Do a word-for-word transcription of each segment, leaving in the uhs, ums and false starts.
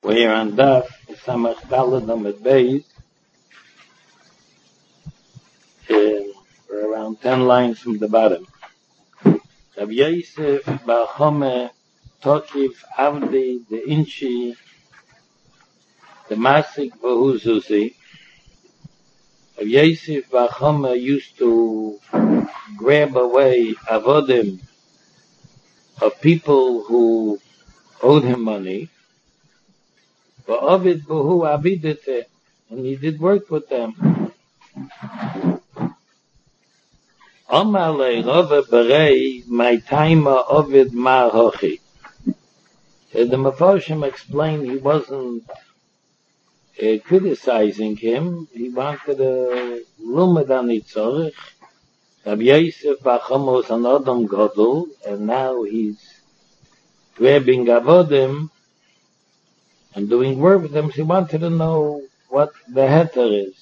We're on Daf Samach Daled Amud Beis. We're around ten lines from the bottom. Rav Yosef Bar Chome Tokif Avdi the Inchi the Masik Bahuzuzi. Rav Yosef Bar Chome used to grab away avodim of people who owed him money. Va'avid Bahu Abidete, and he did work with them. Amale Rava Berei my timer Ovid Mar Hochi. The Mefarshim explained he wasn't uh, criticizing him. He wanted a lumad ani tzorich. Rav Yosef Bar Chome was an Adam Gadol, and now he's grabbing avodim and doing work with them. So he wanted to know what the heter is.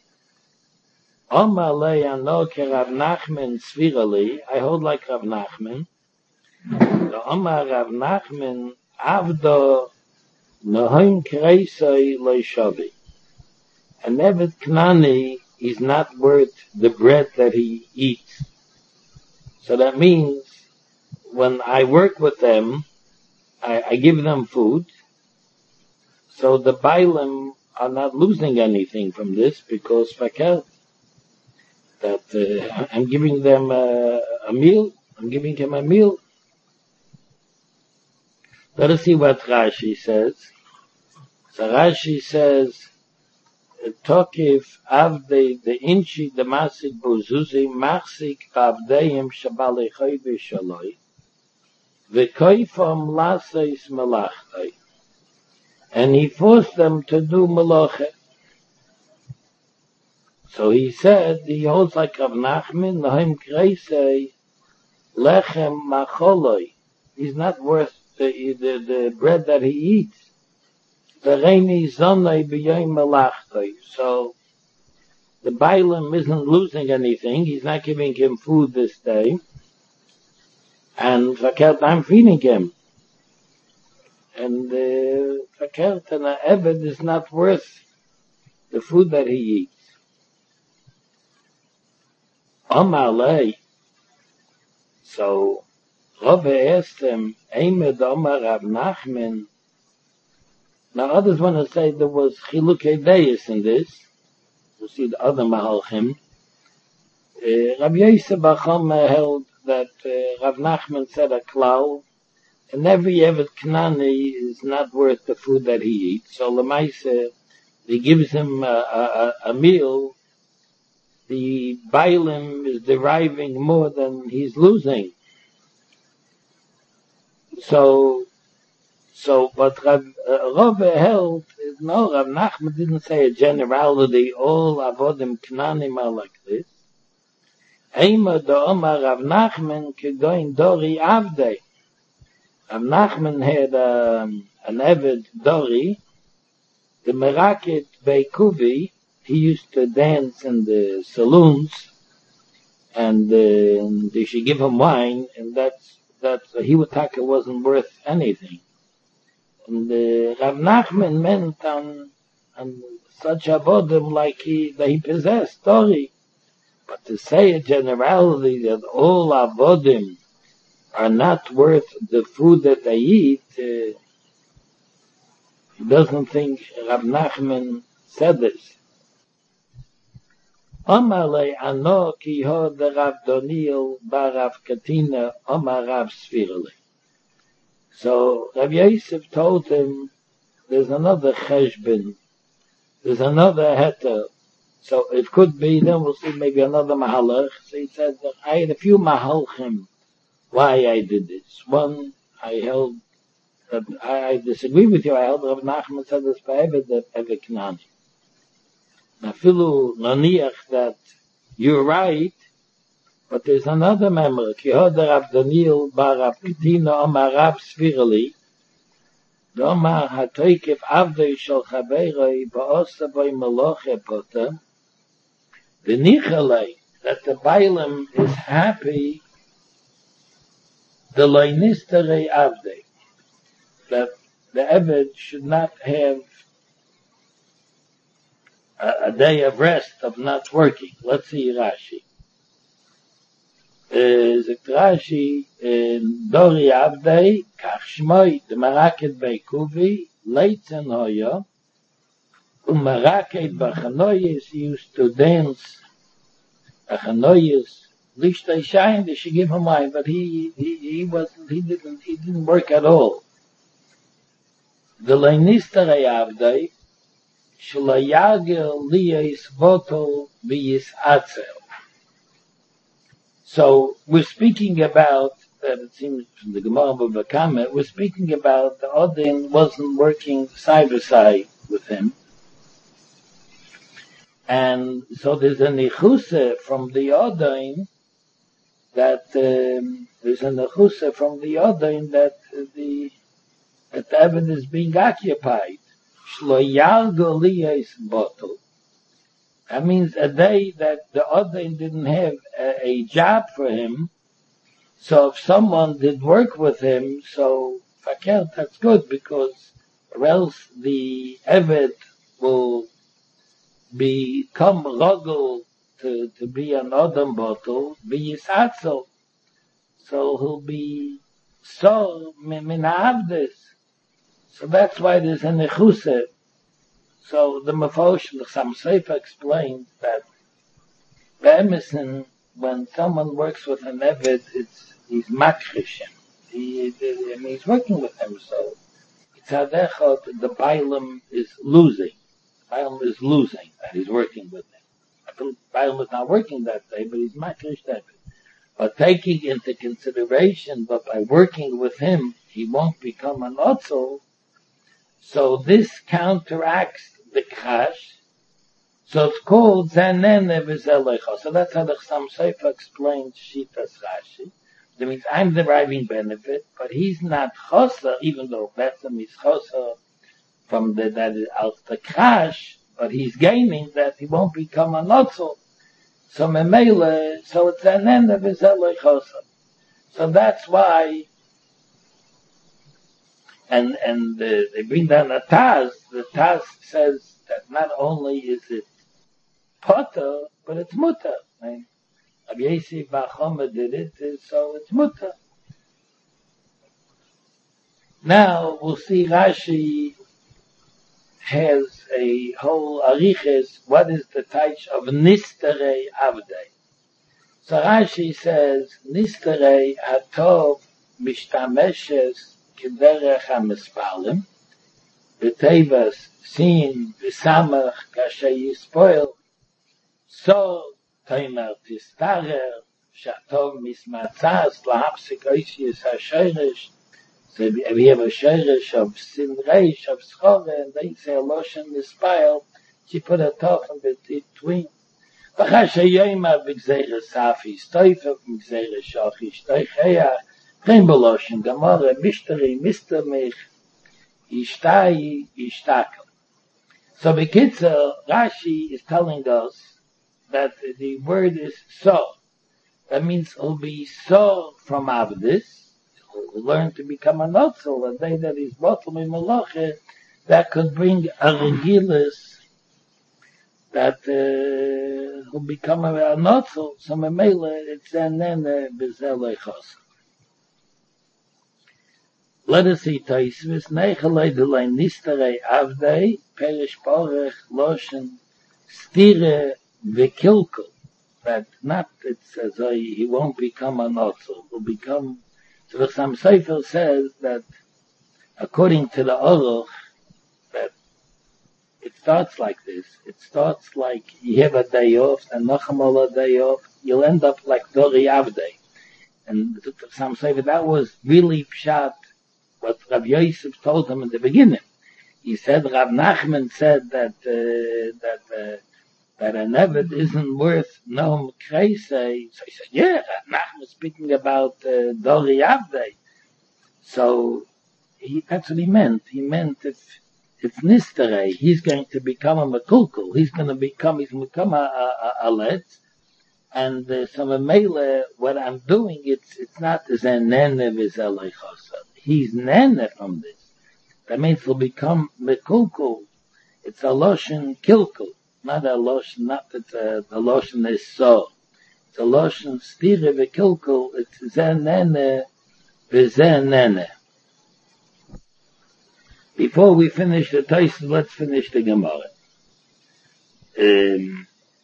Amalei Anoke Rav Nachman Svirali, I hold like Rav Nachman. The Amar Rav Nachman Avdo Nohim Kreisai Leishavi. And Eved Knani is not worth the bread that he eats. So that means when I work with them, I, I give them food. So the Bailim are not losing anything from this because Fakir, that uh, I'm giving them a, a meal, I'm giving him a meal. Let us see what Rashi says. So Rashi says, Tokif Avdei the Inchi the Masik Bozuzi Machsik Avdeim Shabalechoi Vishaloi V'koifam Laseis Melachtai, and he forced them to do Melacha. So he said, he holds like Rav Nachman, Nohim Kreisei Lechem Macholoi. He's not worth the, the, the bread that he eats. V'reini Zonai B'yoim Melachtai. So the Bailam isn't losing anything. He's not giving him food this day. And Fakert, I'm feeding him. And the uh, Fakert and the Eved is not worth the food that he eats. Amalei. So Rava asked him, Eimed Omar Rav Nachman. Now others want to say there was Chilukei Deis in this. We'll see the other Mahalchim. Uh, Rav Yosef Bar Chome held that uh, Rav Nachman said a klal, and every Eved Knani is not worth the food that he eats. So Lemaise, he gives him a, a, a meal. The Bailim is deriving more than he's losing. So, so what Rav uh, Rava held is no. Rav Nachman didn't say a generality. All avodim Knanim are like this. Eima do Omar Rav Nachman kegoin Dori Avdei. Rav Nachman had um, an Eved Dori, the Meraket Beikuvi. He used to dance in the saloons, and uh, they should give him wine, and that's that uh, he would think it wasn't worth anything. And uh, Rav Nachman meant on, on such a avodim like he that he possessed Dori. But to say a generality that all avodim are not worth the food that they eat, uh, he doesn't think Rav Nachman said this. Amalei ano ki ho de Rav Doniel bar Rav Katina Amar Rav Svirali. So Rav Yosef told him, there's another cheshbon, there's another heter. So it could be, then we'll see maybe another mahalach. So he said, I had a few mahalchim why I did this. One, I held, that I, I disagree with you, I held Rav Nachman said this by Eved, that Eved Knani. Now, Filu Naniach, that you're right, but there's another memory. Ki hoda Rav Daniel bar Rav Katina Omar Rav Svirali, Omar hatoikef avdei shel chaveroi ba'osa boi meloche pota, v'nichalei, that the Bailam is happy, the loinistere avdei, that the Eved should not have a, a day of rest, of not working. Let's see Rashi. Zegt Rashi, in Dori Avdei, Kach Shmoi, the Maraket Beikuvi, Leitzen Hoya, um Maraket Bachanoyes, he used to dance, Bachanoyes, Lichtei Shine, they should give him wine, but he, he, he wasn't, he didn't, he didn't work at all. The Leinistere Avdei, Shlayagel Liyes Voto Biyis Atzel. So we're speaking about, uh, it seems from the Gemara Bava Kama, we're speaking about the Odin wasn't working side by side with him. And so there's a nechuse from the Odin that, um, there's a nechuse from the Odin that uh, the, that the Eved is being occupied. Shlo yargo liyes bottle. That means a day that the Odin didn't have a, a job for him. So if someone did work with him, so fakir, that's good, because or else the Eved will become rogel to, to be an Odin bottle, be yisatzel. So he'll be so min avdis. So that's why there's a nechuse. So the Mefosh, the Sam Sefer explained that Be'emison, when someone works with an Eved, it's, he's makrish him. He, he, I mean, he's working with him, so it's hadechot, the Bailam is losing. Bailam is losing that he's working with him. I think Bailam is not working that day, but he's makrish Eved. But taking into consideration that by working with him, he won't become an Otzel, so this counteracts the crash, so it's called Zanene V'Zelecha. So that's how the Chassam Sofer explains Shitas Rashi. That means I'm deriving benefit, but he's not Chosa, even though Betham is Chosa from the, that is out the crash, but he's gaining that he won't become a Notzel. So Memele, so it's Zanene V'Zelecha. So that's why And and uh, they bring down a Taz. The Taz says that not only is it potter, but it's mutter. Right? Rabbi Yosef Bar Choma did it, so it's mutter. Now we'll see Rashi has a whole ariches. What is the type of nistere avdei? So Rashi says nistere hatov mishtameshes כדרך המספרים, בטבעס, סין, וסמך, כאשר יספויל, סו, תאמר תסתרר, שהטוב מסמצס, להפסיק איסיס השרש, so we have a sherish of sin reish, of schore, and they say a lotion mispail, she put a top in between. V'chashe yoyma b'gzeire safi, stoifa b'gzeire shochi, stoicheya, kein Beloshen, Gemara, Mishteri, Mister Mich, Ishtai, Ishtakel. So Bekitzer, Rashi is telling us that the word is so. That means he'll be so from Avdis, he'll learn to become a Notzel, a day that he's bottom in Malacha, that could bring a Regilis, that uh, he'll become a Notzel, so Memele, it's an Nene, Bezelei Chos. Let us see Taisvis, Nechalei delay Nistere Avdei, Perish Porech, Loshen, Stire, Vekilkel. That not, it says, uh, he won't become a Notzel, he'll become, so the Sam Sefer says that, according to the Oroch, that it starts like this. It starts like you have a day off, and Nochamal a day off, you'll end up like Dori Avdei. And the Sam Sefer, that was really pshat, what Rav Yosef told him in the beginning. He said, Rav Nachman said that, uh, that, uh, that an Eved isn't worth no kreise. So he said, yeah, Rav Nachman is speaking about, uh, Dori Avdei. So, he, that's what he meant. He meant if, it's Nistere, he's going to become a Makulkul. He's going to become, he's going to become a, a, a, a Letz. And, uh, so Mele, what I'm doing, it's, it's not as a Nene V'Zelei Chosa. He's nene from this. That means it'll become mekulkul. It's a loshen kilkul, not a loshen, not that uh, the loshen is so. It's a loshen stire v'kilkul. It's zenene v'zenene. Before we finish the Tosfos, let's finish the Gemara. Um,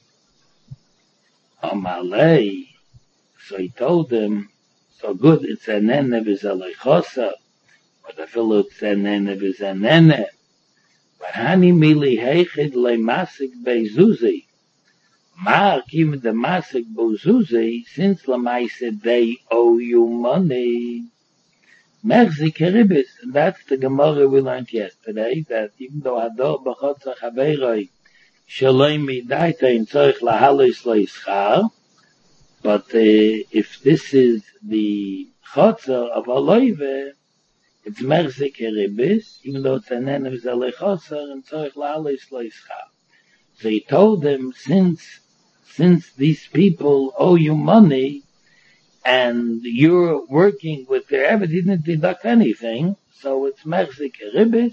Amalei, so he told him, so good, it's a nene v'zalechosa, but I feel it's a nene v'zenene. But hani mili heichid le masik bezuzi. Ma kim the masik bezuzi, since lamaise they owe you money. Mechzik ribis, and that's the Gemara we learned yesterday, that even though Hador b'chotza chaveiroi shaloi midaita in tzorich lahalos leischar, but uh, if this is the chotzer of aloive, it's mechzik ribis, even though it's an enem zalei chotzer in tzorich lahalos leischar. So he told them, since since these people owe you money, and you're working with their ever didn't deduct anything, so it's mechzik ribis.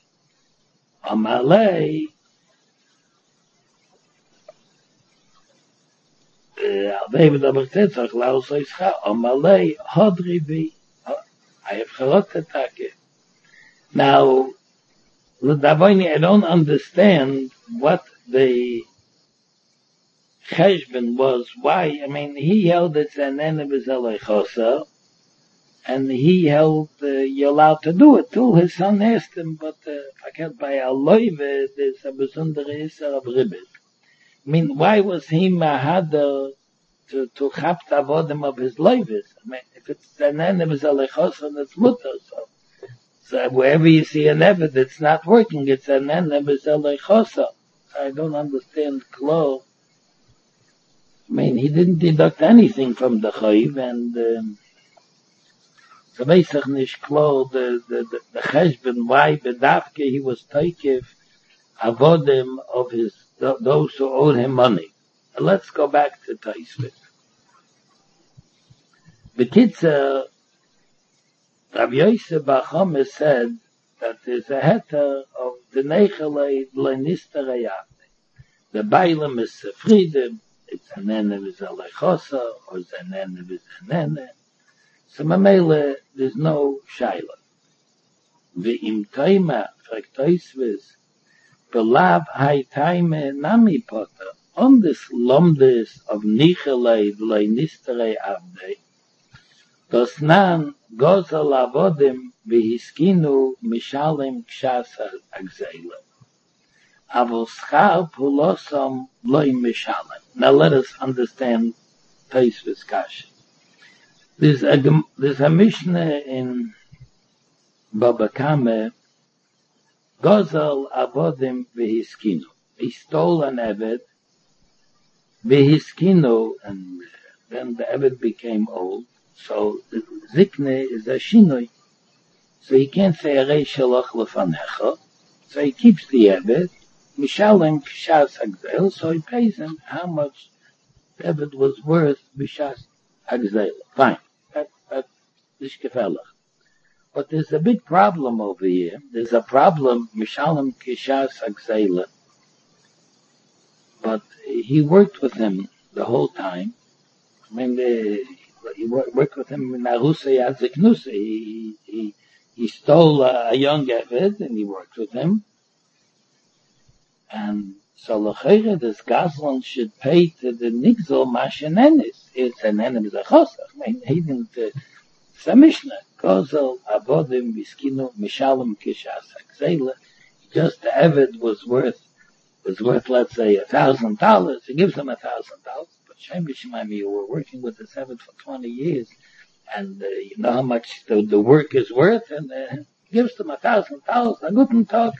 Amalei, David Abertetzach Laos Ischa, Amalei Hodribi. I have corrected that. Now, L'Davoini, I don't understand what the Cheshbon was. Why? I mean, he held it's an enemy chosa, and he held uh, you're allowed to do it too. His son asked him, but uh, I can't buy a loive. There's a besondere iser of ribbit. I mean, why was he mahadar to to chap the avodim of his loives? I mean, if it's an enemy chosa, it's mutter. So, so wherever you see an evid that's not working, it's an enemy chosa. I don't understand clothes. I mean, he didn't deduct anything from the chayiv, and um, so basically nicht klar the the the, the cheshbon why bedavke he was takev avodim of his those who owed him money. And let's go back to Tosfos. B'kitzer, Rav Yosef Bar Chama said that there's a heter of the nechelei l'nisterei avnei. The bailam is freedom. It's an nene v'zalechosa, or it's an nene v'zanene. So mamele, there's no shaila. V'im toima, fragt Tosfos, belav hai taime nami potter, on this lomdes of nichelei v'leinisterei avdei, das nan gozel avodim v'hiskinu mishalem kshas agzeila. Avol schar pulosam loy mishalem. Now let us understand Tosfos kasha. There's a there's a Mishnah in Baba Kama, Gozel avodim v'hiskinu. He stole an eved v'hiskinu, and then the eved became old. So the zikne is a shinoi. So he can't say arei shalach lefanecha. So he keeps the eved. Mishalem kshas agzel, so he pays him how much David was worth b'shas agzel. Fine, that that is gefällig. But there's a big problem over here. There's a problem Mishalem kshas agzel. But he worked with him the whole time. I mean, the, he worked with him in Arusei Aziknusei. He he he stole a, a young Eved and he worked with him. And so l'chayre, this Gazlan should pay to the Nigzol Mashenenis. It's an enemy zachosach. I mean, he didn't, uh, it's a Mishnah. Gozel, Avodim, Miskinu, Mishalem, Kishas, Akzela. Just the Eved was worth, was worth, let's say, a thousand dollars. He gives him a thousand dollars. But Shem B'Shemaim, you were working with the Eved for twenty years. And, uh, you know how much the, the work is worth, and, uh, gives them a thousand dollars. A guten Tag.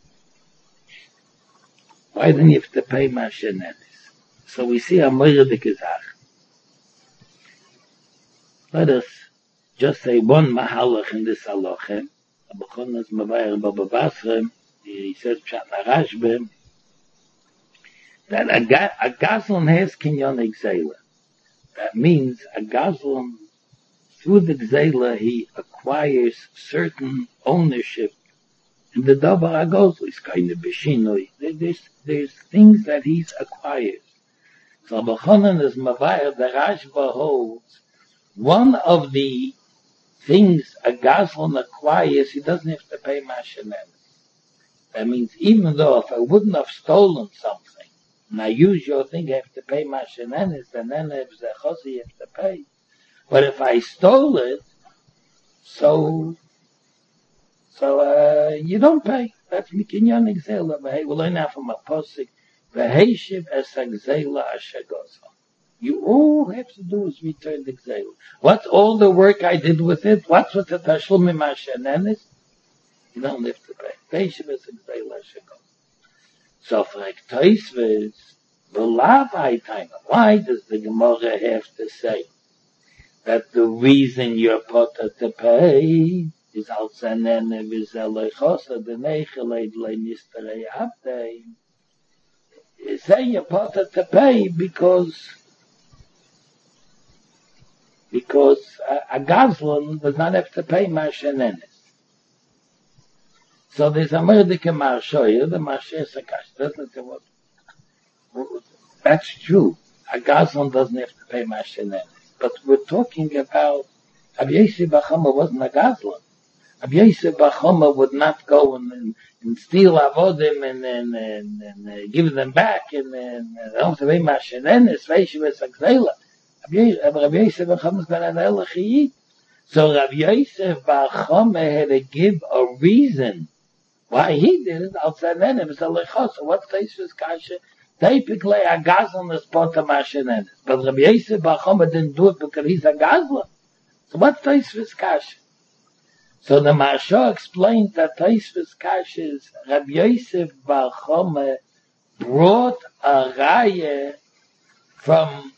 Why don't you have to pay Mashenenis? So we see a moire de gezach. Let us just say one mahalach in this halacha. Abachonas Mavayer Baba Basra, he says Pshat Rashbe, that a, ga- a gazlan has kinyan exela. That means a gazlan, through the exela, he acquires certain ownership And the davar agozl is kind of beshinoi. There's, there's things that he's acquired. So Bachonan is Mavayah, the Rashba holds, one of the things a Gazlan acquires, he doesn't have to pay Mashanenes. That means even though if I wouldn't have stolen something, and I use your thing, I have to pay Mashanenes, and then if Zechosi, you have to pay. But if I stole it, so, so, uh, you don't pay. That's Mikinyan Exela. We'll learn now from a posik. V'heishiv es ha'gzeila ashagosa. You all have to do is return the gzeila. What's all the work I did with it? What's with the tashlumim hashanenes? You don't have to pay. V'heishiv es ha'gzeila ashagosa. So for Ektoisves, v'lav ha'itayna. Why does the Gemara have to say that the reason you're put to pay is al zanene v'zelechosa denecheled le'nistarei abdei? Say you're put to pay because because a, a Gazlan does not have to pay Mashanenes. So there's a Merdike Marshoya, the Marshe Sakash. Doesn't it what? That's true. A Gazlan doesn't have to pay Mashanenes. But we're talking about Rabbi Yosef bar Chama wasn't a Gazlan. Rabbi Yosef bar Chama would not go and, and, and steal avodim and, and, and, and uh, give them back and, and uh, don't have to pay Mashanenes, Veishiv Esakzela. Rabbi Yosef bar Chama is ben Adel Chiyit. So Rabbi Yosef bar Chama had to give a reason why he did it. Al Zanenem is a lechos. So what's Teisva's kasha? Typically a Gazlan is pot of Mashanenes. But Rabbi Yosef bar Chama didn't do it because he's a Gazlan. So what's Teisva's kasha? So the Marsha explained that Teisva's kasha is Rabbi Yosef bar Chama brought a raya from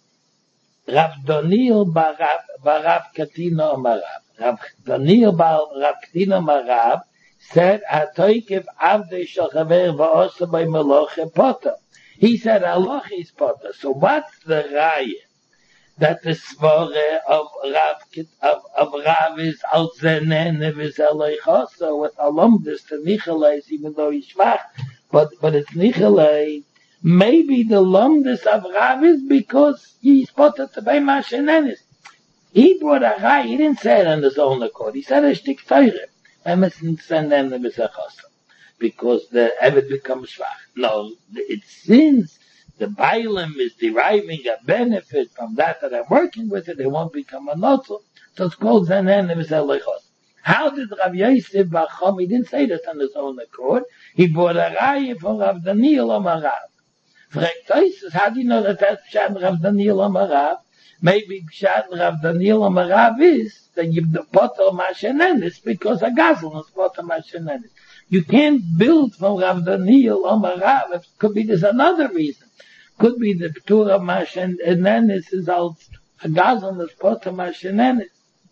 Rav Doniel bar Rav Katina Amarav. Rav Doniel bar Rav Katina Amarav said, "Atoykev avdei shel chaver va'osa by meloche potter." He said, "Allah is potter." So what's the raya that the svore of Rav of, of Rav is al zenen v'zeleichosa with alumdus to Nicholais, even though he's schwach, but but it's Nicholais. Maybe the lumdus of Rav is because he's potter to pay Mashanenes. He brought a raya. He didn't say it on his own accord. He said a shtik teire. I mustn't send them the Mizachasa because the Eved becomes schwach. No, it since the Bailam is deriving a benefit from that that I'm working with it, it won't become a notel. So it's called Zanen Mizachos. How did Rav Yosef bar Chama? He didn't say that on his own accord. He brought a raya from Rav Daniel Amarav. Fragt Tosis, how do you know that that's Pshat Rav Daniel Amarav? Maybe Pshat Rav Daniel Amarav is that you the potter Mashanenes because a Gazlan is potter Mashanenes. You can't build from Rav Daniel Amarav. It could be there's another reason. Could be the Ptur of Mashanenes is out a Gazlan is potter Mashanenes.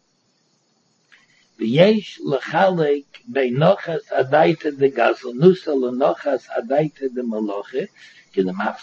V'yesh lechalek beinochas adaita de Gazlanusa lenochas adaita de Maloche. So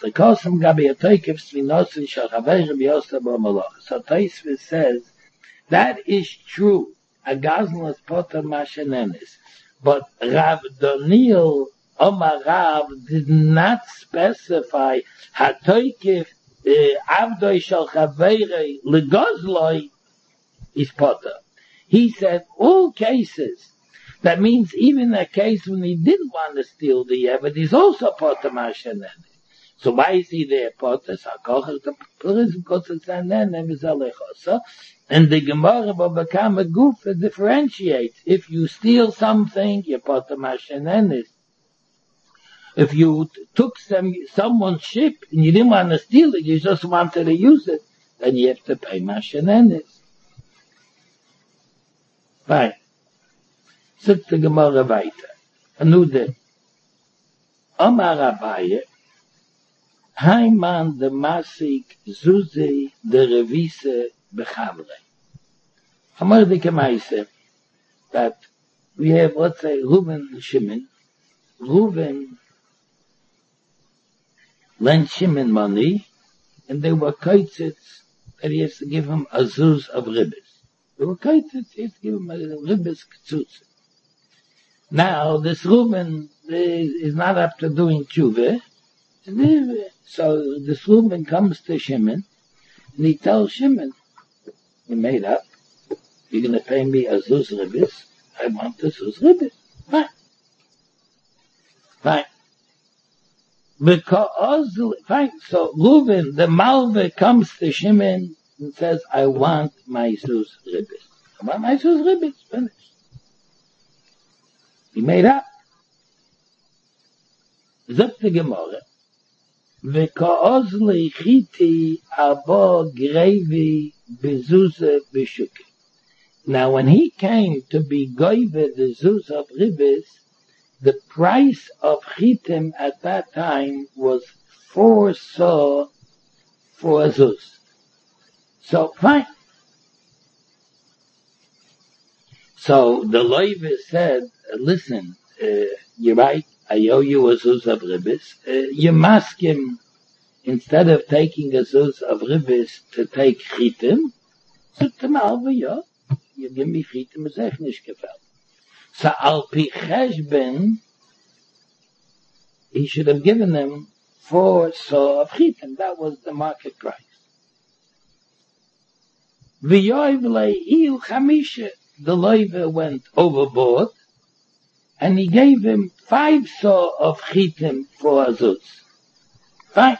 Taisvis says that is true. A Gazlan is potter Mashanenes, but Rav Doniel Amarav did not specify Hatoykif Avdoi Shal Chaveirei Legozloi is potter. He said all cases. That means even a case when he didn't want to steal the Eved, he's also potter Mashanenes. So why is he there? Potter, because it's an alechosa, and the Gemara will become a goof that differentiates. If you steal something, you potter Mashanenes. If you t- took some someone's ship and you didn't want to steal it, you just wanted to use it, then you have to pay Mashanenes. Fine. Sit the Gemara weiter. Anude. Omar Abaye. Heiman de Masik Zuzi de Revise Bechavre. Amar de Kemaise that we have, let's say, Reuven and Shimon. Reuven lent Shimon money, and they were kaitzits that he has to give him a zuz of ribbis. They were kaitzits, he has to give him a ribbis ktsutz. Now, this Reuben is, is not up to doing tshuva. So this Reuben comes to Shimon, and he tells Shimon, you made up, you're going to pay me a zuz ribbis, I want the zuz ribbis. Fine. Fine. Because, fine, so Reuben, the Malve, comes to Shimon and says, I want my zuz ribbis. I want my zuz ribbis. Finished. He made up. Zok the Gemara. V'ka'oz leichiti abo grevi bezuze b'shuki. Now, when he came to be goyve the zuz of ribbis, the price of chitim at that time was four saw for a zuz. So, fine. So, the loive said, listen, uh, you're right, I owe you a zuz of ribbis. Uh, you must him, instead of taking a zuz of ribbis, to take chitim, so t'malve, yeah, you give me chitim, is echt nicht gefällt. So, al pi cheshben, he should have given them four saw of chitim. That was the market price. V'yoiv le'il chamisha, the loive went overboard, and he gave him five saw of chitim for azuz. Fine.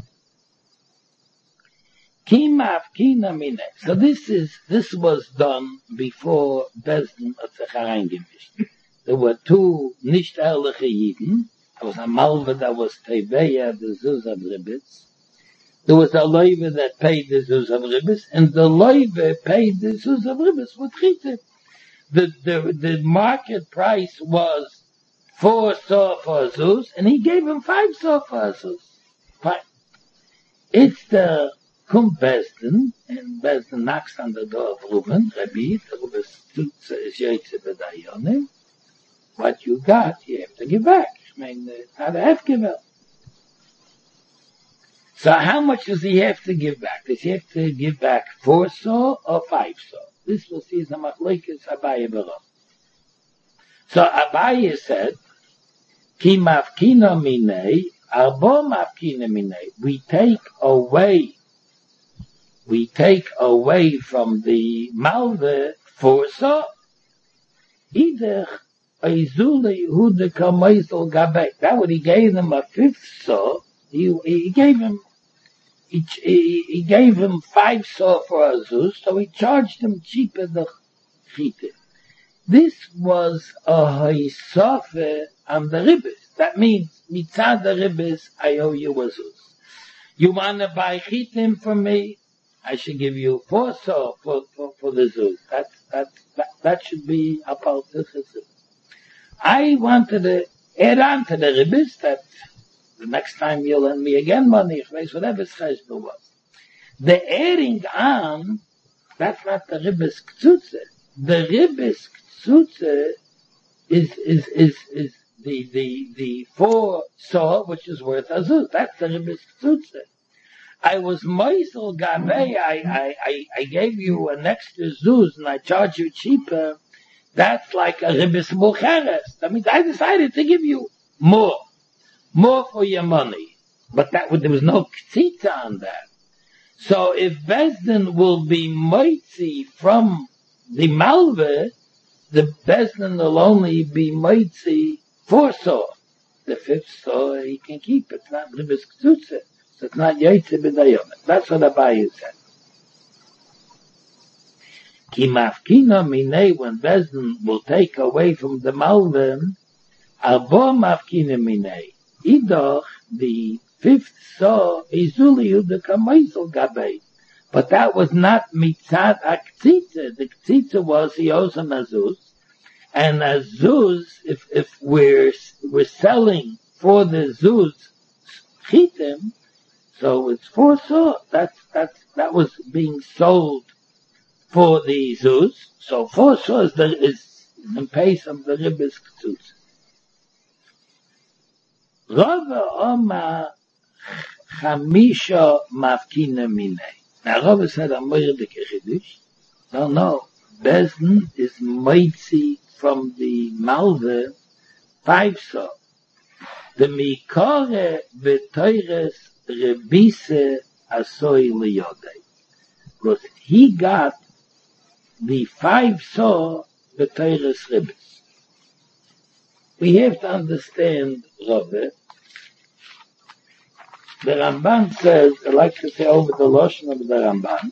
Kimaf kina mine. So this is, this was done before Bezdin hat sich hereingemischt. There were two nicht ehrliche Yidden. There was a Malva that was Teveya, the Zuz of Ribbis. There was a Loive that paid the Zuz of Ribbis, and the Loive paid the Zuz of Ribbis with chitim. The, the, the market price was four saw for Zuz, and he gave him five saw for Zuz. Fine. It's the Kum Bezdin, and Bezdin knocks on the door of Reuben, Rabbi, the Reuben is Yaitze B'dayonim. What you got, you have to give back. I mean, it's not a hefkevel. So how much does he have to give back? Does he have to give back four saw or five saw? This will see the machlokes Abaye Baram. So Abaye said, Ki mafkina minei, arbo mafkina minei. We take away, we take away from the malve four saw. Either Aizuli hu de kameisel gabek. That what he gave them a fifth saw. He, he gave him He, he, he gave him five saw for Azuz, so he charged him cheaper the chitim. This was a haisafe on the ribbis. That means, mitzad the ribbis, I owe you Azuz. You want to buy chitim from me? I should give you four saw for, for, for the zuz. That, that, that, that should be a part of the zuz. I wanted to add on to the ribbis that the next time you'll lend me again money, if weiß whatever Cheshbon was. The adding on, that's not the ribbis ktsutze. The ribbis ktsutze is, is, is, is the, the, the four saw, which is worth azuz. That's the ribbis ktsutze. I was moisel gabe, I, I, I, I gave you an extra zuz and I charge you cheaper. That's like a ribbis mucheres. That means I decided to give you more. More for your money. But that there was no ktita on that. So if Bezdin will be moitzi from the malve, the Bezdin will only be moitzi four saw. The fifth saw he can keep. It's not ribis ktutze. So it's not yaitze b'dayom. That's what Abaye said. Ki mafkina minei, when Bezdin will take away from the malve, abo mafkina minei. Idoch, the fifth saw, Izuli the Kameisel Gabe. But that was not Mitzad Aktzitze. The Ktzitze was he owes him Azuz. And Azuz, if, if we're, we're selling for the Zuz Chitim, so it's four saw. That's, that's, that was being sold for the Zuz. So four saw is, the, is in pace of the Ribbis Ktzutz. Rava Oma Chamisha Mafkina Minei. Now Rava said, I'm more the Kechidush. No, no. Bezdin is Moitzi from the Malve five so. The mikore b'toires rebise asoi liyodei. Because he got the five so b'toires rebis. We have to understand, Rabbi, the Ramban says, I like to say over the Lashon of the Ramban,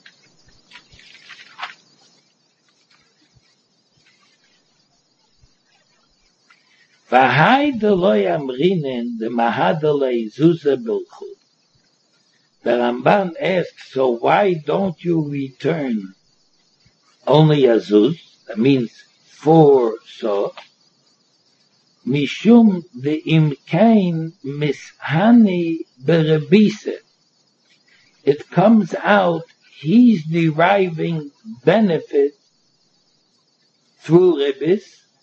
V'hai deloi amrinen de mahadalei zuze bilchu. The Ramban asks, so why don't you return only a zuz? That means four so. Mishum de imkain mishani berebise. It comes out he's deriving benefit through rebis.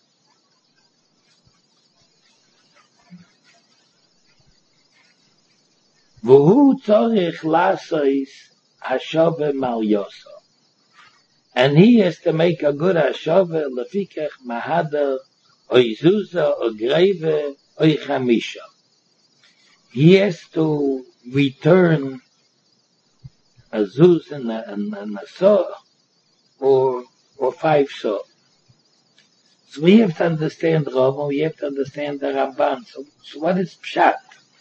V'hu tzorich lasois hashove mal yoso. And he has to make a good hashove lefikech mahadar oy zuza or greve oy chamisha. He has to return a zuz and a, and, and a so or or five so. So we have to understand Rambam, we have to understand the Ramban. So, so what is pshat?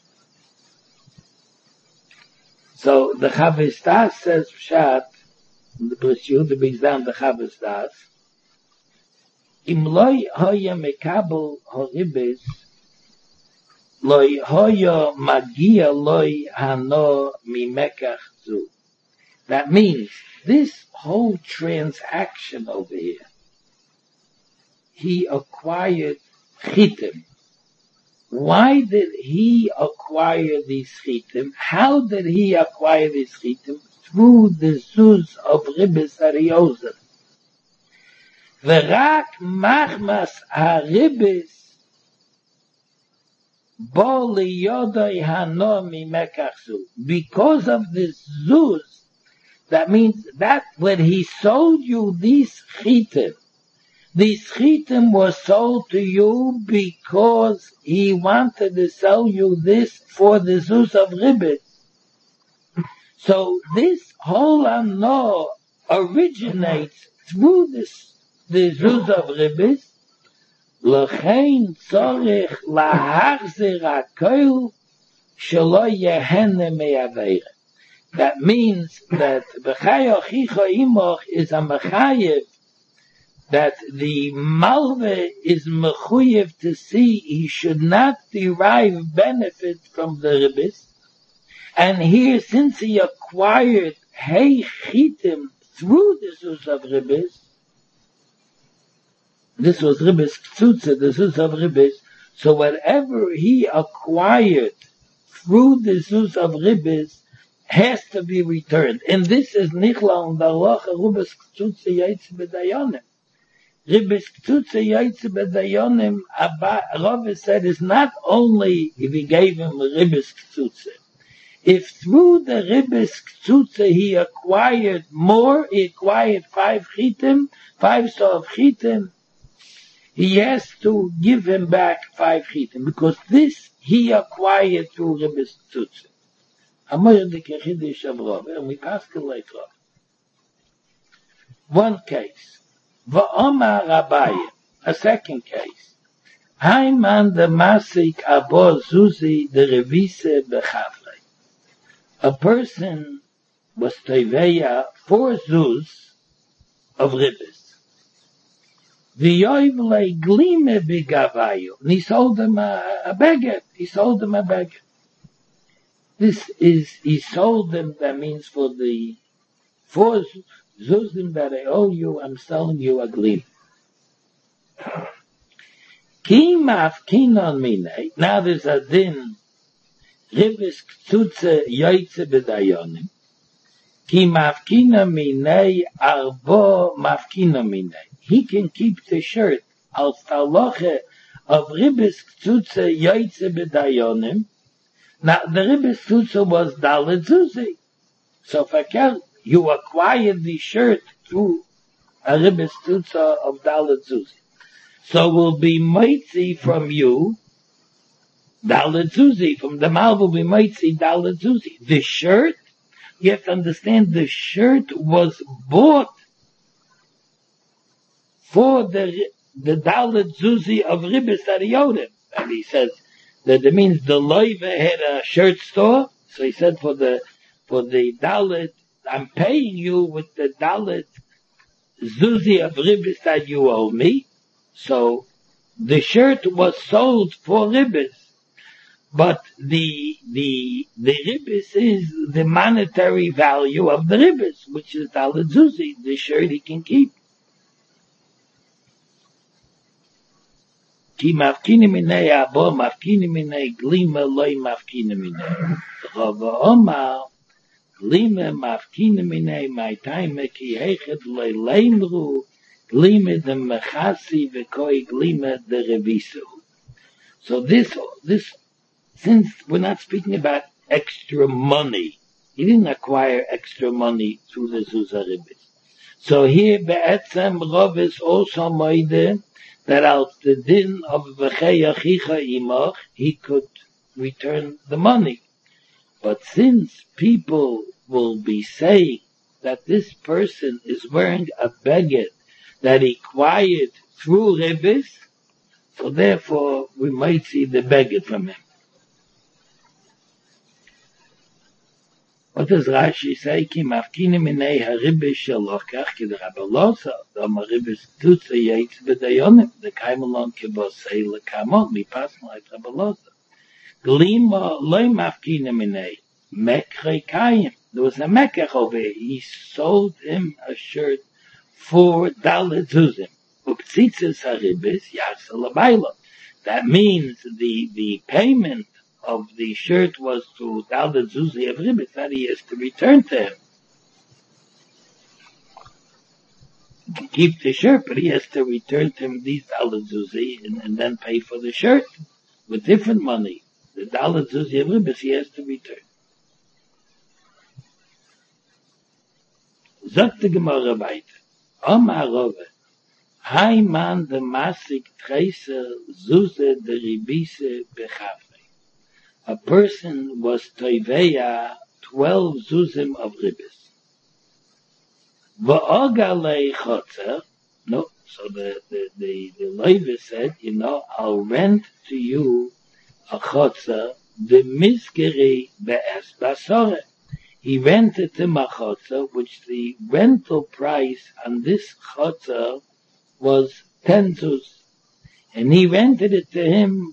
So the Chavis Das says pshat, the Bris Yehuda brings down the Chavis Das. Im loy hoya mekabel horibes, loy hoya magia loy hano mimekach zu. That means this whole transaction over here, he acquired chitim. Why did he acquire these chitim? How did he acquire these chitim? Through the zuz of ribis that he owes them. V'rak machmas ha-ribis bo liyodai hano mimekach zu. Because of this zuz, that means that when he sold you these chitim, these chitim was sold to you because he wanted to sell you this for the zuz of ribis. So this whole ano originates through this the zuz of ribis. L'chein tzorich lahachzir hakoil shelo yehene me'aveira. That means that b'chayo chicho imoch is a mechayev, that the malve is mechuyev to see he should not derive benefit from the ribis. And here, since he acquired hey chitim through the zuz of ribis, this was ribis ktsutza, the zuz of ribis, so whatever he acquired through the zuz of ribis has to be returned. And this is nichla on the halacha ribis ktsutza yaitz b'dayonim. Ribis ktsutza yaitz b'dayonim, Rav said, is not only if he gave him ribis ktsutza. If through the ribis ktsutza he acquired more, he acquired five chitim, five so of chitim, he has to give him back five chitim, because this he acquired through ribis ktsutza. Amoyer de kechidish of Rav, and we pass the later. One case. Va'omar Abaye, a second case. Hayman de masik abo zuzi de revise bechavre. A person was teveya four zuz of ribis. V'yoivle glime b'gavayu. And he sold them a, a baguette. He sold them a baguette. This is, he sold them, that means for the four zuzim that I owe you, I'm selling you a glime. Ki mafkinon mine. Now there's a din. Ribis ktsutze yoytze b'dayonim, ki mafkina minei arbo mafkina minei. He can keep the shirt al taloche of ribis ktsutze yoytze b'dayonim. Now the ribis ktsutze was dalet zuzi. So fakir, you acquired the shirt through a ribis ktsutze of dalet zuzi. So we'll be mitzi from you, Dalet Zuzi, from the Mal will be mitzi Dalet Zuzi. The shirt, you have to understand, the shirt was bought for the the Dalet Zuzi of Ribbis that he owed him. And he says that it means the Loive had a shirt store, so he said for the for the Dalet, I'm paying you with the Dalet Zuzi of Ribbis that you owe me. So the shirt was sold for Ribbis, but the the the Ribbis is the monetary value of the Ribbis, which is Dalet Zuzi. The shirt he can keep. Ki mafkini minei abo, mafkini minei glima loy mafkini minei. Rava Omar, glima mafkini minei my time ki hechet loy leimru, glima de mechasi v'koi glima de revisu. So this, this, since we're not speaking about extra money, he didn't acquire extra money through the Zuzah Ribbis. So here, Be'etzem Rav is also moide that out the din of V'chei Achicha Imach, he could return the money. But since people will be saying that this person is wearing a beged that he acquired through Ribbis, so therefore we might see the beged from him. What does Rashi say? Ki mafkini minei haribis shalokach ki derabalosa dam haribis tutze yaitz b'dayonim dekaimelon kibosei lekamon mipasma like rabalosa. Glima loy mafkini minei mekre kayim. There was a mekach over here. He sold him a shirt for dalet zuzim. Uptzitzes haribis yasa labaylo. That means the the payment of the shirt was to Dalet Zuzi of Ribbis, that he has to return to him. To keep the shirt, but he has to return to him these Dalet Zuzi and, and then pay for the shirt with different money. The Dalet Zuzi of Ribbis he has to return. Sagt die Gemara weiter. Omar Rove, Hai man de Masik Treise Zuze de Ribise Bechaf. A person was toiveya twelve zuzim of ribbis. Va'ogalei chotzer. No, so the the the, the Levi said, you know, I'll rent to you a chotzer the miskeri be'es basore. He rented him a chotzer, which the rental price on this chotzer was ten zuz. And he rented it to him,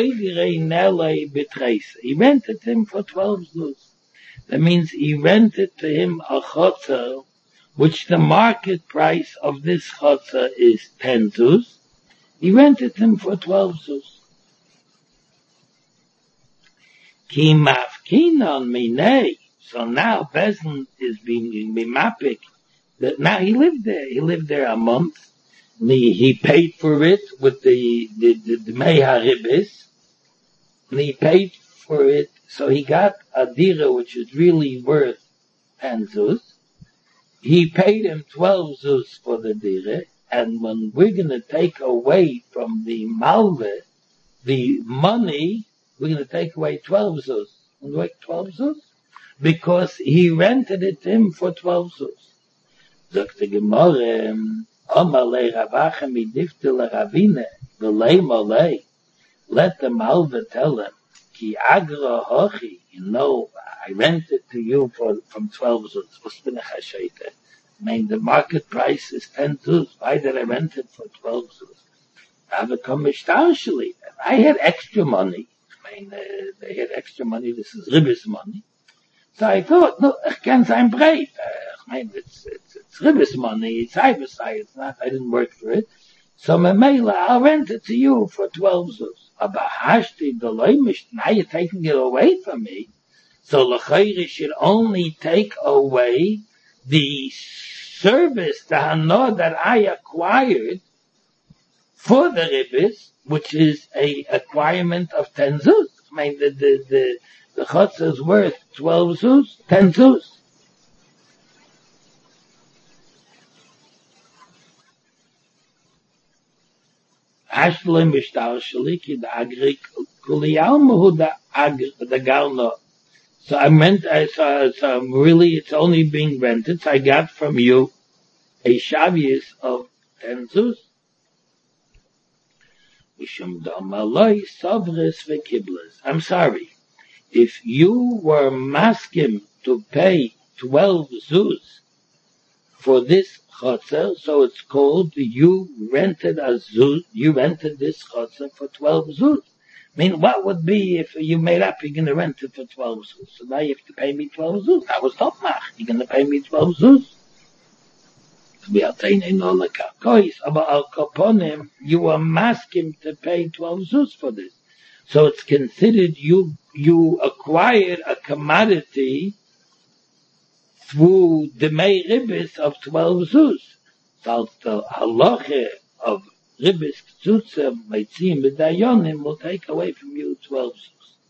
he rented him for twelve zuz. That means he rented to him a chotzer, which the market price of this chotzer is ten zuz. He rented him for twelve zuz. Ki mafkinon minei. So now Bezin is being mimapik. That now he lived there. He lived there a month. He, he paid for it with the, the, the, the Meha Ribbis. And he paid for it, so he got a dira which is really worth ten zuz. He paid him twelve zuz for the dira, and when we're gonna take away from the malve, the money, we're gonna take away twelve zuz. Why twelve zuz? Because he rented it to him for twelve zuz. Sagt the Gemara, Amalei Ravacha midifte leravine v'lei malei. Let the malva tell him, Ki agra hochi, you know, I rented to you for from twelve zuz. What's been a chashaita? I mean, the market price is ten zuz. Why did I rent it for twelve zuz? I become mishtarshali. I had extra money. I mean, uh, they had extra money. This is Ribbis money. So I thought, no, ich kann sein breit. I mean, it's, it's, it's Ribbis money, it's Ibersai, it's not, I didn't work for it. So Memela, I'll rent it to you for twelve zuz. Aber hashti the loimish, now you're taking it away from me. So L'chayri should only take away the service, the hana that I acquired for the Ribbis, which is a acquirement of ten zuz. I mean, the, the, the, the chotz is worth twelve zuz, ten zuz. Ashlem Mishtar Shaliki, the Agri Kuliyalmahu, the Agri, the Galno. So I meant, I saw, so really it's only being rented. So I got from you a Shavius of ten zuz. I'm sorry. If you were maskim to pay twelve zuz for this chotzer, so it's called you rented a zuz, you rented this chotzer for twelve zuz. I mean, what would be if you made up you're going to rent it for twelve zuz? So now you have to pay me twelve zuz. I was not mach. You're going to pay me twelve zuz. We are saying in all the kakois about al kaponim, you were masking to pay twelve zuz for this. So it's considered you, you acquired a commodity through the may ribis of twelve zuz. So the halacha of ribis ktsutza meitzim b'dayonim will take away from you twelve zuz.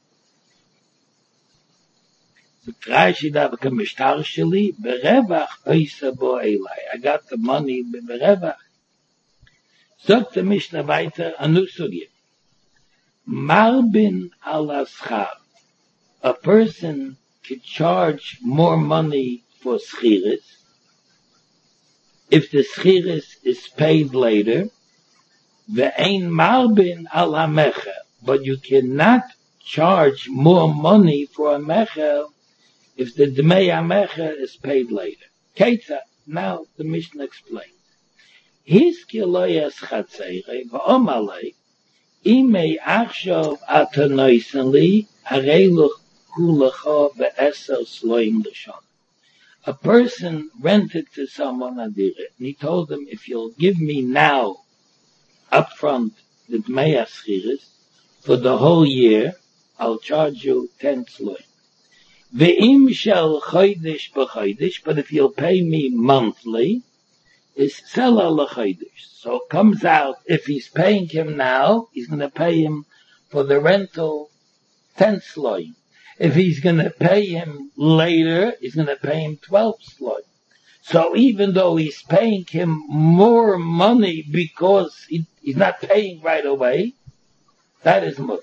The Rashi da b'kamishtar sheli berevach oisa bo elai. I got the money berevach. Sagt the Mishnah weiter a new sugya. Marbin al aschar. A person could charge more money for schiris if the schiris is paid later. Ve'ein marbin al hamecher. But you cannot charge more money for a mecher if the Dmei HaMecher is paid later. Keita, now the Mishnah explains. His kiloyas chatzeire v'omalei imei achshav atanoisenli hareiluch kulecha be'eser sloim l'shon. A person rented to someone a direh, and he told them, if you'll give me now upfront the Dmei HaSchiris for the whole year, I'll charge you ten sloim. Ve'im shel chodesh b'chodesh, but if you'll pay me monthly, is selah l'chodesh. So it comes out, if he's paying him now, he's going to pay him for the rental ten sloim. If he's going to pay him later, he's going to pay him twelve sloim. So even though he's paying him more money because he, he's not paying right away, that is mutter.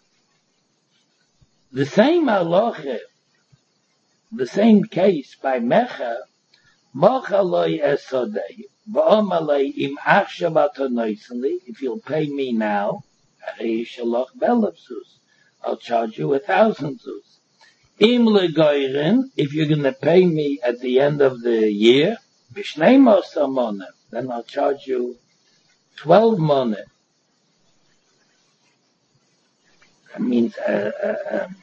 The same halacha, the same case by Mecha, Mochaloi esodei, v'omalei im achshav atanoisenli, if you'll pay me now, I'll charge you a thousand zuz. Im legoirin, if you're going to pay me at the end of the year, b'shnei mosa moneh, then I'll charge you twelve moneh. That means uh, uh, um,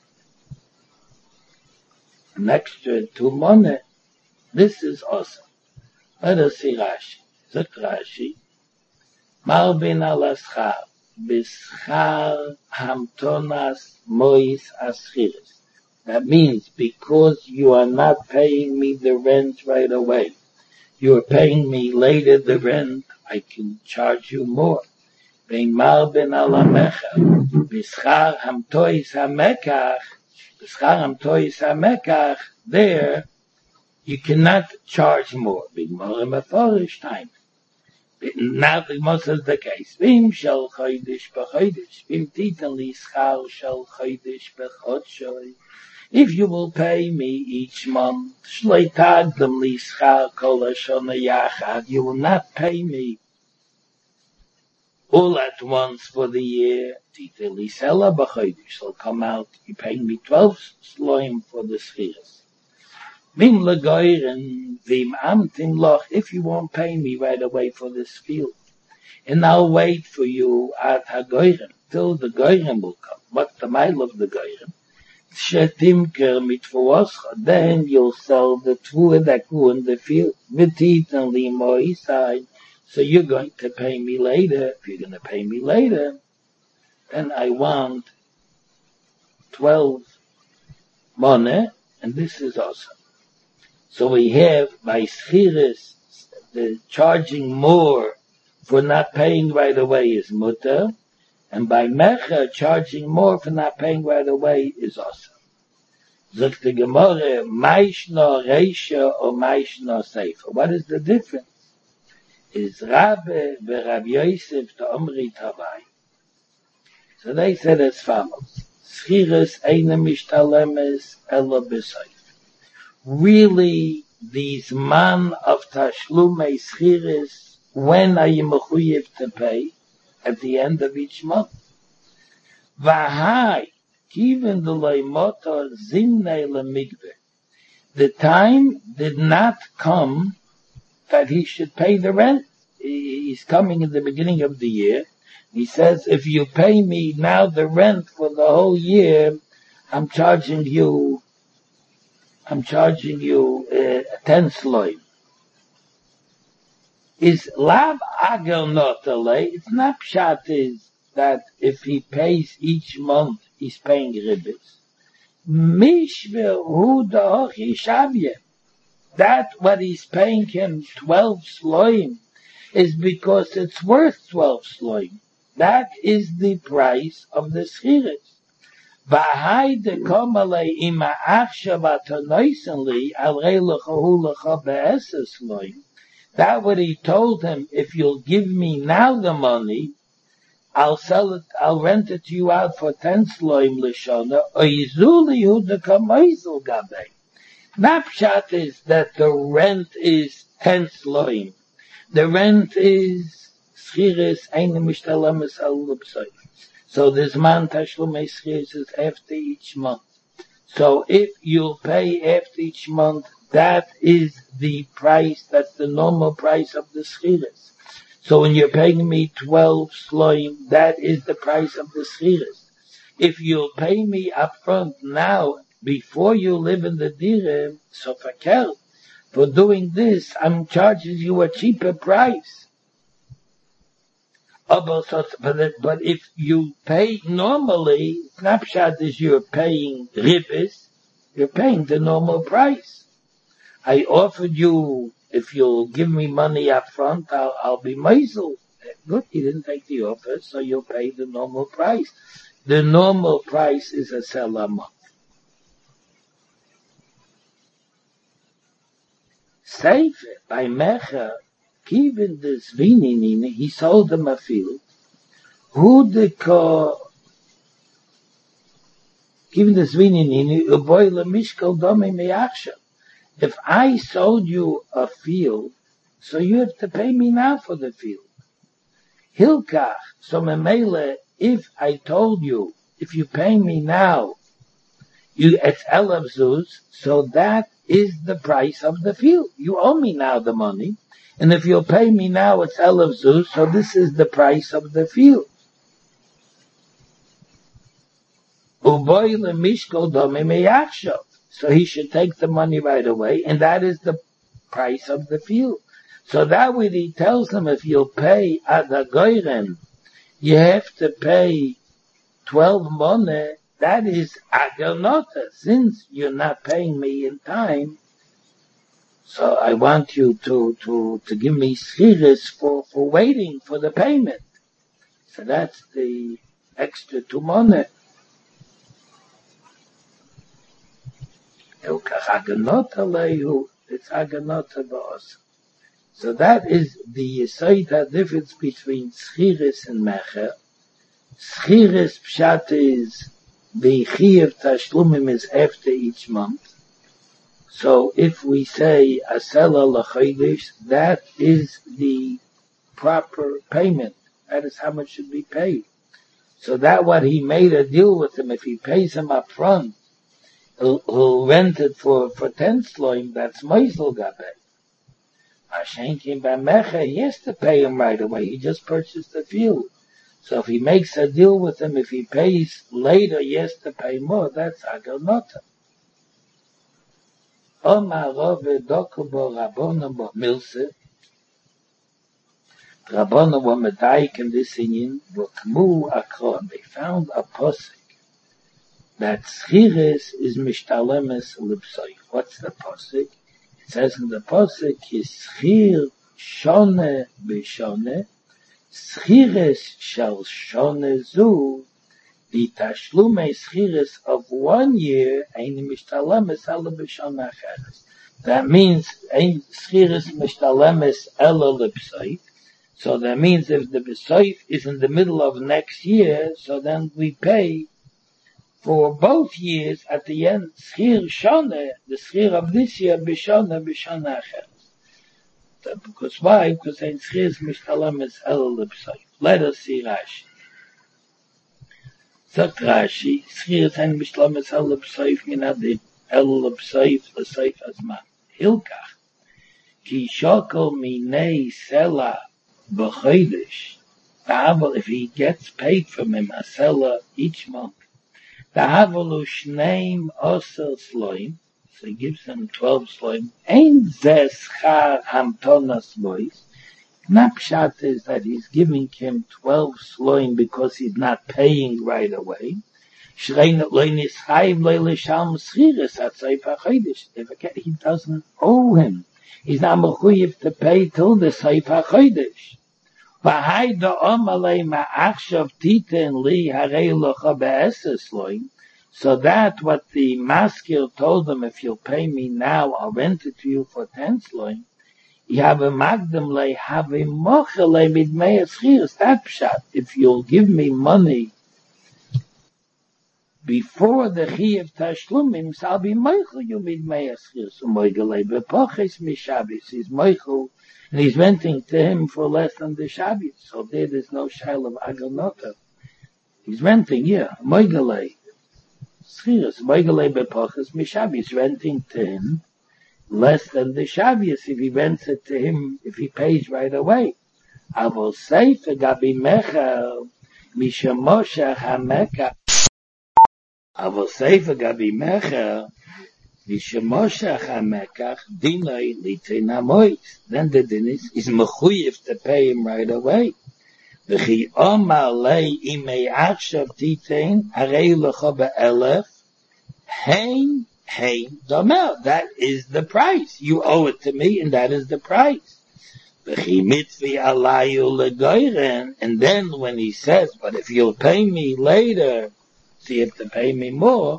an extra two money. This is awesome. Let us see Rashi. Zok Rashi. Marbin al aschar b'schar hamtonas mois aschiris. That means because you are not paying me the rent right away, you are paying me later the rent, I can charge you more. Bein marbin al hamecha b'schar hamtois hamekach. There, you cannot charge more. Big more meforish time. Now the most is the case. Vim shel chodesh b'chodesh. Vim titan li schar shel chodesh b'chodshoi. If you will pay me each month, shlei tagdem li schar kol hashana yachad. You will not pay me all at once for the year. Titan li sela b'chodesh. So come out, you pay me twelve sloim for the schiras. Vim legoiren, vim amtim loch, if you won't pay me right away for this field. And I'll wait for you at hagoiren, till the goiren will come. What's the mile of the goiren? Shetimker mitvuoscha, then you'll sell the tvua that grew in the field. V'titan li moisai, so you're going to pay me later. If you're going to pay me later, then I want twelve money, and this is awesome. So we have by schiris, the charging more for not paying right away is mutter, and by mecha, charging more for not paying right away is awesome. Zok the Gemara, maishna reisha or maishna seifa. What is the difference? is Rabbe Rabbi Yosef to Omri Tavai. So they said as follows: Schiris eine mishtalemes ela b'soif. Really, these man of Tashlumei Schiris, when are you mechuyev to pay? At the end of each month. Vahai, given the leimoto zimnei lemigve. The time did not come that he should pay the rent. He's coming in the beginning of the year. He says, if you pay me now the rent for the whole year, I'm charging you, I'm charging you uh, ten sloim. Is lav agel notale? It's not pshat is that if he pays each month, he's paying ribbis. Mishve hu da'och yishavye. That what he's paying him twelve sloim is because it's worth twelve sloim. That is the price of the schiris. V'hai de komale ima achshav atonoisenli al rei lechahu lecha be'eser sloim. That what he told him, if you'll give me now the money, I'll sell it, I'll rent it to you out for ten sloim l'shona, or yizuli hu de kamoizel gabe. Napshat is that the rent is ten sloim. The rent is schiris eine mishtalemes al l'bsoif. So this man tashlumei schiris is after each month. So if you'll pay after each month, that is the price, that's the normal price of the schiris. So when you're paying me twelve sloim, that is the price of the schiris. If you'll pay me up front now, before you live in the dire, so fakel, for doing this, I'm charging you a cheaper price. But if you pay normally, snapshot is you're paying ribbis, you're paying the normal price. I offered you, if you'll give me money up front, I'll, I'll be meisel. Good, you didn't take the offer, so you'll pay the normal price. The normal price is a sell a month. Seife, by Mecha, given this Vininine, he sold him a field. Who the ko, given this Vininine, a boil a mishkal dome meyaksha. If I sold you a field, so you have to pay me now for the field. Hilkach, so memele, if I told you, if you pay me now, you, it's elav zuz, so that is the price of the field. You owe me now the money, and if you'll pay me now, it's elav zuz, so this is the price of the field. Uboy le mishkol dome meyakshav. So he should take the money right away, and that is the price of the field. So that way he tells them, if you'll pay ad hagoyren, you have to pay twelve money. That is agalnota. Since you're not paying me in time, so I want you to, to, to give me schiris for, for waiting for the payment. So that's the extra two money. It's aganota ba'os. So that is the yisoid difference between schiris and mecher. Schiris pshat is the chiyuv tashlumim is after each month. So if we say asela l'chodesh, that is the proper payment. That is how much should be paid. So that what he made a deal with him, if he pays him up front, He'll, he'll rent it for, for ten sloim, that's meisel gabe. Mashenkin by Mecha, he has to pay him right away. He just purchased the field. So if he makes a deal with him, if he pays later, he has to pay more. That's agalnota. Omar Rove Dokubo Rabbonim Bo Milse. Rabbonim were medayik in this inyan, Vokmu Akron. They found a posik that schiris is mishtalemes l'bsoif. What's the posik? It says in the posik, is schir shone b'shone, schiris shall shone zu, the tashlume schiris of one year, ein mishtalemes ala b'shone acheres. That means ein schiris mishtalemes ela lipsayf. So that means if the B'Sayf is in the middle of next year, so then we pay for both years at the end, Schir Shana, the Schir of this year, B'Shana, B'Shana Acher. Because why? Because ein Schir is Mishtalam is El B'Sayf. Let us see Rashi. Sagt Rashi, Schir is ein Mishtalam is El B'Sayf, Minad El B'Sayf, L'Sayf Azman. Hilkach, Ki Shokol Minei Sela, B'chodesh, if he gets paid from him a seller each month, the Havalu Shneim Osel Sloim, so he gives him twelve Sloim, Ein Zeh Schar Hamtonas Lois. Snapshot is that he's giving him twelve Sloim because he's not paying right away. Shrein Loinis Chayv Leile Shalm Schiris Atzayf HaChodesh. He doesn't owe him. He's not mechuyev to pay till the Seif HaChodesh. V'hai da'om alei ma'achshav titen li harei locha be'eses loim. So that what the maskil told him, if you'll pay me now, I'll rent it to you for ten sloim. You have a magdam le have a mochele midmei eschiris. That pshat. If you'll give me money before the Chiyuv Tashlumim, so I'll be Meichel you midmei eschiris. U'moigele bepoches mishabis. He's Meichel, and he's renting to him for less than the Shabbos. So there there's no shail of agonota. He's renting, yeah, Moigele. Schiris, Moigele bepoches mishabis. He's renting to him less than the Shabbos if he rents it to him, if he pays right away. I will say for Gabi Mechel, Mishamosha Hameka. I will say for Gabi Mechel, Mishamosha Hamekach, Dinoi Litina Mois. Then the din is, is mechuyev to pay him right away. V'chi Omar Lei Imei Akshav Titain, Harei Lecha Be'elef, Hein, Hein, Domel. That is the price. You owe it to me, and that is the price. V'chi Mitvi Alayu Legoiren, and then when he says, but if you'll pay me later, so you have to pay me more,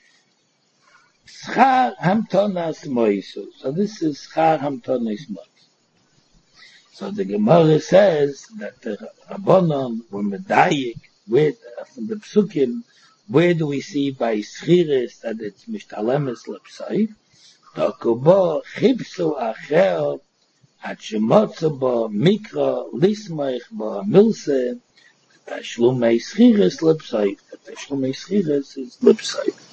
Schar Hamtonas Moisu. So this is Schar Hamtonas Moisu. So the Gemara says that the Rabbanon were medayik with, uh, from the Psukim, where do we see by Schiris that it's Mishtalemes Lepsayf? Takubo Chipsu Acher At Shemotzu Bo Mikra Lismaich Bo Milse Tashlumei Schiris Lepsayf. Tashlumei Schiris is Lepsayf.